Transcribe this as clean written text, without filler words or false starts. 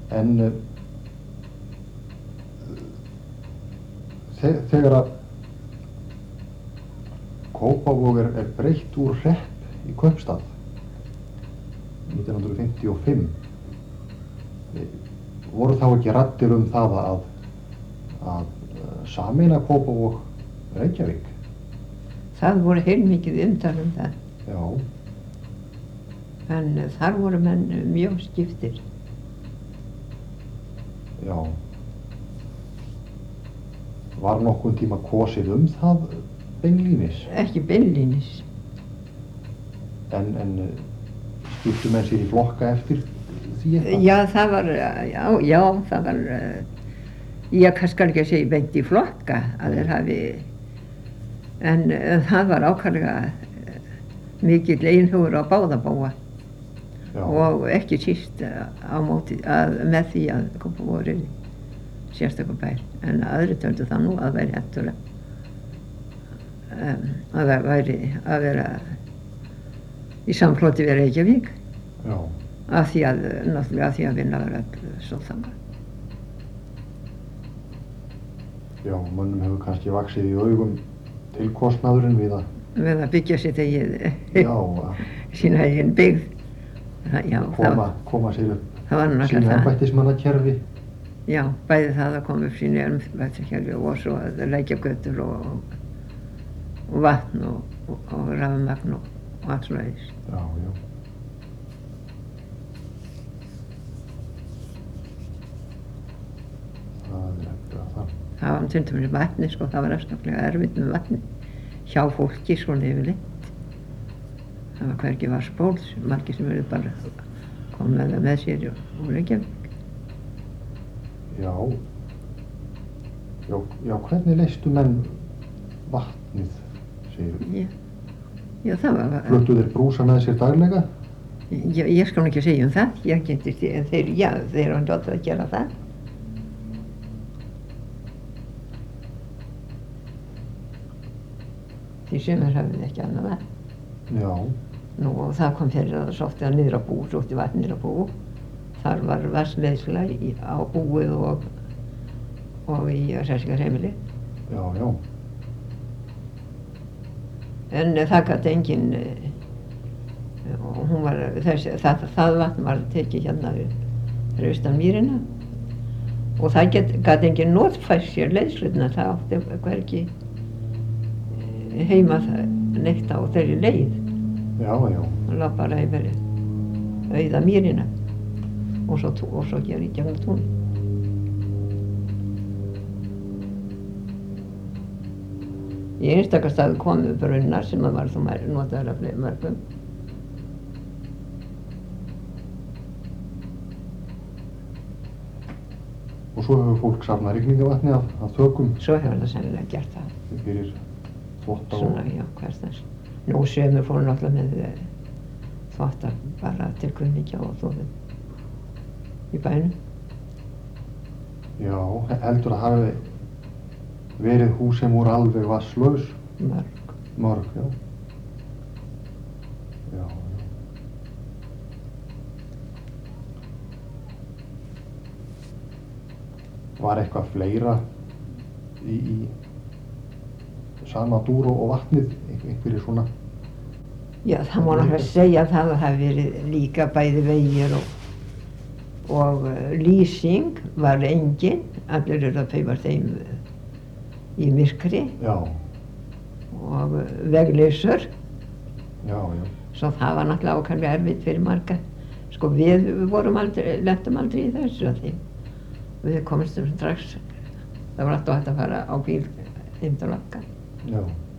En þegar að Kópavog er breytt úr hrepp í kaupstað 1955, voru þá ekki raddir það að sameina Kópavog Reykjavík? Það voru heilmikið umtal það. Já. En þar voru menn mjög skiptir. Já. Var nokkurn tíma kosið það beinlínis? Ekki beinlínis. En skiptu menn sér í flokka eftir því eitthvað? Já, það var, það var, ég kannski ekki að segja beint í flokka að þeir hafi, en það var ákaflega mikill einhugur á báða bóa. Já. Og ekki síst á móti með því að Kópavogur yrði sérstakur bær, en aðrir töldu það nú að væri hættulega að það væri að vera í samfloti við Reykjavík. Já. Náttúrulega af því að vinna var öll svo þangað. Já, mönnum hefur kannski vaxið í augum tilkostnaðurinn við að byggja sitt eigið, sína eigin byggð. Koma sér upp sínu embættismannakerfi. Já, bæði það að koma upp sínu embættiskerfi og svo að leggja götur og vatn og rafmagn og allt svoleiðis. Já, já. Það er eftir að það. Það var til dæmis vatni, sko, það var afskaplega erfitt með vatni hjá fólki svona yfirleitt. Það var hvergi vatnsból, margir sem verið bara komið með sér úr Reykjavík. Já. Já, hvernig leystu menn vatnið, segirðu? Já, það var... Fluttu þeir brúsa með sér daglega? Ég skal ekki segja það, ég kynntist því, en þeir var alltaf að gera það. Því sumir hafði ekki annað vatn. Já. Nú, og það kom fyrir að það sótti að niður á bú, sótti vatn niður á bú. Þar var vatnsleiðsla á búið og í hressingarheimili. Já, já. En það gat engin, hún var, það vatn var tekið hérna fyrir austan mýrina og það gat engin notfært sér leiðsluna, það átti hvergi heima neitt á þeirri leið. Já, já. Það lá bara yfir auða mýrina og svo hér í gegnum tún. Í einstaka staði komu brunnar sem var þó notaður af mörgum. Og svo hefur fólk safnað rigningavatni af þökum? Svo hefur það sennilega gert það. Fyrir þvotta og... Svona, já, hversdags. Nú sömur fóru náttúrulega með þvotta bara til kunningja og þófið í bænum. Já, heldur að hafi verið hús sem voru alveg vatnslaus? Mörg, já. Já, já. Var eitthvað fleira í sama dúr og vatnið, einhverjir svona? Já, það má náttúrulega segja að það hafi verið líka bæði vegir og lýsing var engin, allir eru að paufa þeim í myrkri. Já. Og vegleysur. Já, já. Svo það var náttúrulega ákaflega erfitt fyrir marga. Sko við lentum aldrei í þessu að því. Við komumst strax, það var alltaf hægt að fara á bíl heim til okkar. Já.